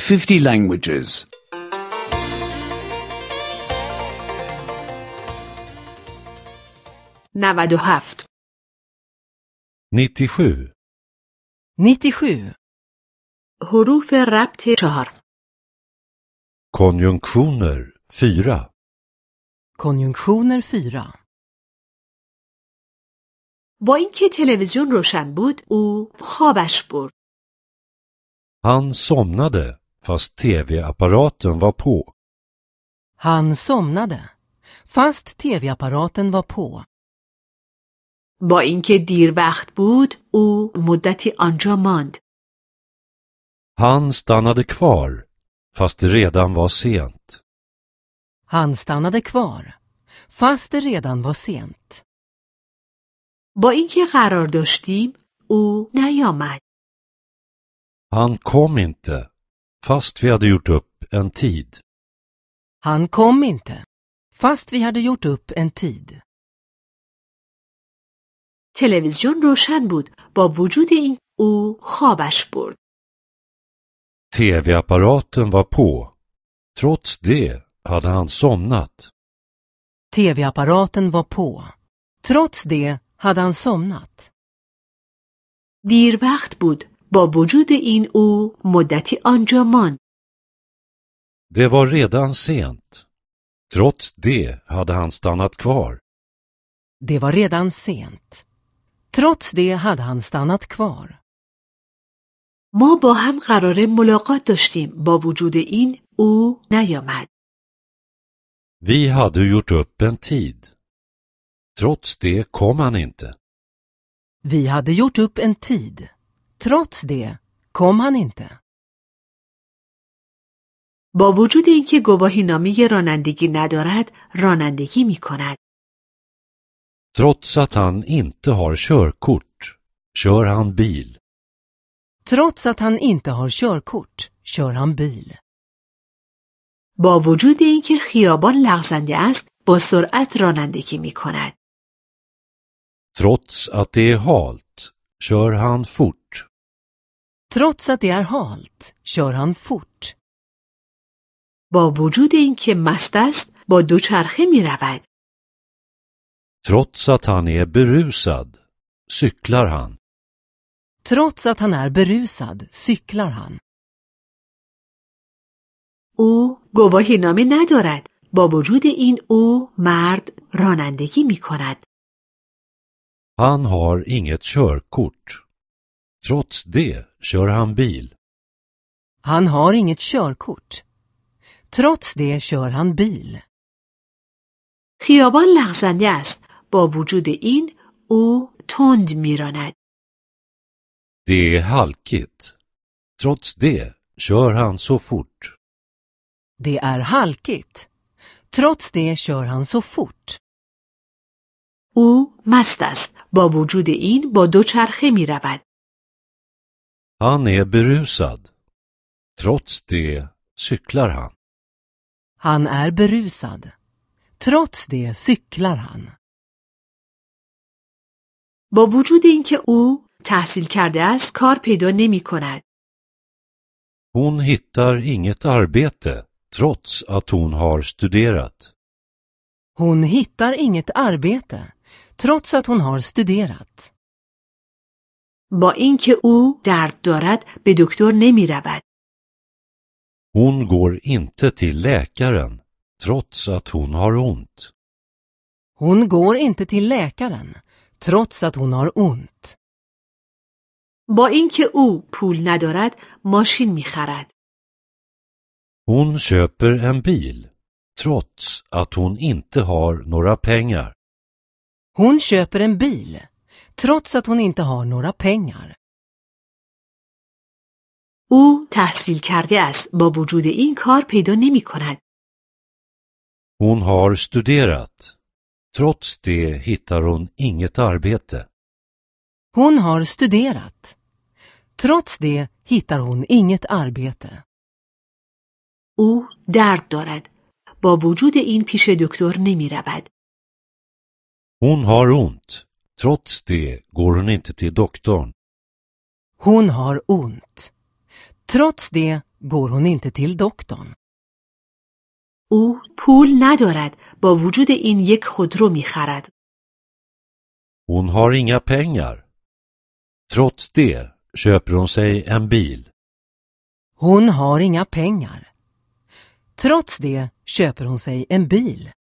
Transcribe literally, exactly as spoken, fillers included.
fifty languages. نود و هفت. nittiosju. nittiosju. حروف ربط چهار. Konjunktioner fyra. Konjunktioner fyra. با اینکه تلویزیون روشن بود او خوابش برد. Han somnade fast tv-apparaten var på. Han somnade, fast tv-apparaten var på. با اینکه دیر وقت بود او مدتی آنجا ماند. Han stannade kvar fast det redan var sent. Han stannade kvar, fast det redan var sent. با اینکه قرار داشتیم او نیامد. Han kom inte fast vi hade gjort upp en tid. Han kom inte, fast vi hade gjort upp en tid. تلویزیون روشن بود. با وجود این او خوابش برد. tv-apparaten var på. Trots det hade han somnat. tv-apparaten var på. Trots det hade han somnat. دیر وقت بود. با وجود این او مدتی آنجا ماند. Det var redan sent. Trots det hade han stannat kvar. Det var redan sent. Trots det hade han stannat kvar. ما با هم قراره ملاقات داشتیم. با وجود این او نیامد. Vi hade gjort upp en tid. Trots det kom han inte. Vi hade gjort upp en tid. Trots det kom han inte. با وجود اینکه گواهینامه رانندگی ندارد رانندگی می کند. Trots att han inte har körkort kör han bil. Trots att han inte har körkort kör han bil. با وجود اینکه خیابان لغزنده است با سرعت رانندگی می کند. Trots att det är halt kör han fort. Trots att det är halt kör han fort. با وجود اینکه مست است با دوچرخه می رود. Trots att han är berusad cyklar han. Trots att han är berusad cyklar han. او گواهینامه ندارد. با وجود این او مرد رانندگی می کند. Han har inget körkort. Trots det kör han bil. Han har inget körkort. Trots det kör han bil. خیابان لغزنده است. با وجود این او تند می راند. Det är halkigt. Trots det kör han så fort. Det är halkigt. Trots det kör han så fort. او مست است. با وجود این با دوچرخه می رود. Han är berusad. Trots det cyklar han. Han är berusad. Trots det cyklar han. با وجود اینکه او تحصیل کرده است کار پیدا نمی کند. Hon hittar inget arbete trots att hon har studerat. Hon hittar inget arbete trots att hon har studerat. با اینکه او درد دارد به دکتر نمی رود. Hon går inte till läkaren trots att hon har ont. Hon går inte till läkaren trots att hon har ont. با اینکه او پول ندارد ماشین می خرد. Hon köper en bil trots att hon inte har några pengar. Hon köper en bil trots att hon inte har några pengar. او تحصیل کرده است. با وجود این کار پیدا نمی کند. Hon har studerat. Trots det hittar hon inget arbete. Hon har studerat. Trots det hittar hon inget arbete. او درد دارد. با وجود این پیش دکتر نمی رود. Hon har ont. Trots det går hon inte till doktorn. Hon har ont. Trots det går hon inte till doktorn. او پول ندارد با وجود این یک خودرو میخرد. Hon har inga pengar. Trots det köper hon sig en bil. Hon har inga pengar. Trots det köper hon sig en bil.